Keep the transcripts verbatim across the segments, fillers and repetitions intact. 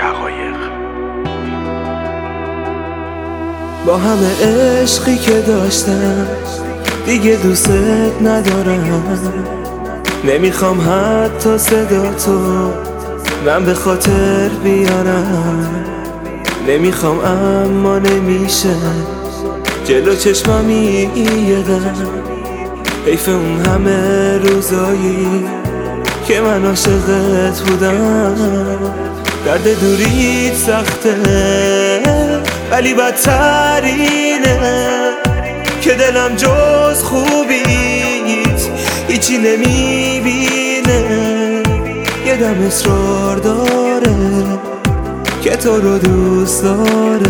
شقایق. با همه عشقی که داشتم دیگه دوست ندارم، نمیخوام حتی صدا تو من به خاطر بیارم، نمیخوام اما نمیشه جلو چشمامی یه دم. حیف اون همه روزایی که من عاشقت بودم، درد دوریت سخته ولی بدتر اینه که دلم جز خوبیت هیچی نمیبینه. یه دم اصرار داره که تو رو دوست داره،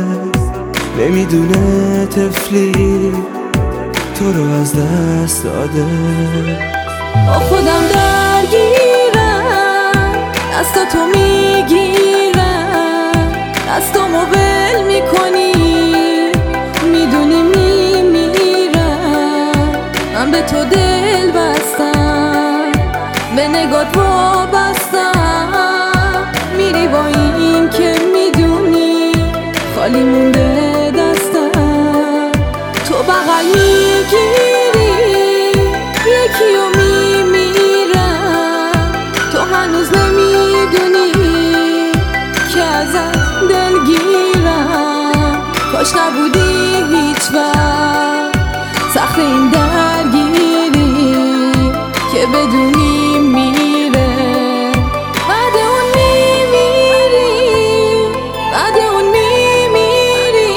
نمیدونه طفلی تو رو از دست داده. با خودم درگیرم، دستا تو میگیرم، دستامو ول میکنی، میدونی میمیرم. من به تو دل بستم، به نگات وابستم، میری با این که میدونی خالی مونده دستم. تو بغل میگیری یکی و میمیرم، تو هنوز نمیدونی که ازت دلگیرم. کاش نبودی هیچ وقت سخت این درگیری که بدونی میره بعد اون میمیری، بعد اون میمیری.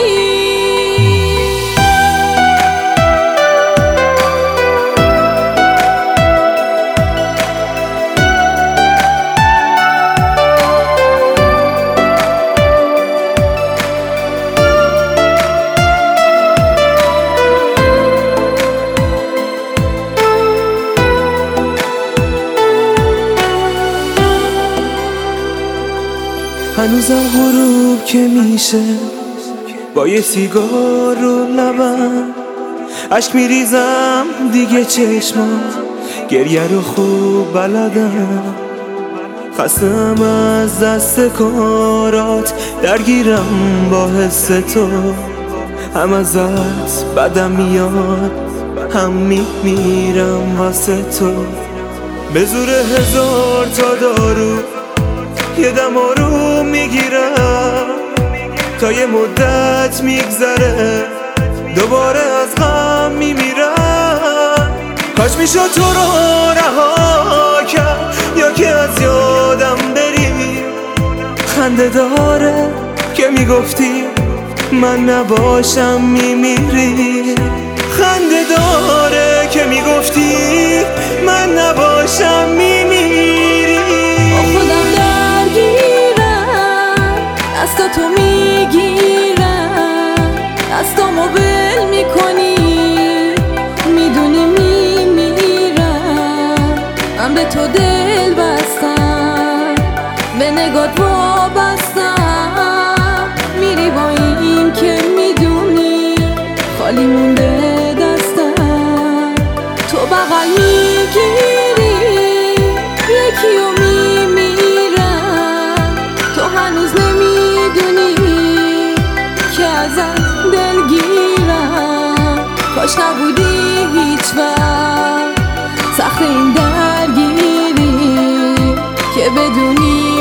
هنوزم غروب که میشه با یه سیگار رو لبم، عشق میریزم دیگه چشمم گریه رو خوب بلدم. خستم از دست کارات، درگیرم با حس تو، هم ازت بدم میاد هم میمیرم واسه تو. به زور هزار تا دارو یه دم آروم میگیرم تا یه مدت میگذره، دوباره از غم میمیرم. کاش میشد تو رو رها کرد یا که از یادم بری. خنده داره که میگفتی من نباشم میمیری، خنده داره که میگفتی من نباشم میمیری. با خودم درگیرم، دستا تو میگیرم، دستامو ول میکنی، میدونی میمیرم. من به تو دل بستم، به نگات وابستم، میری با این که میدونی خالی مونده دستم. تو بغل میگیری یکی و میمیرم، تو هنوز نمیدونی که ازت دلگیرم. کاش نبودی هیچ وقت سخت این درگیری که بدونی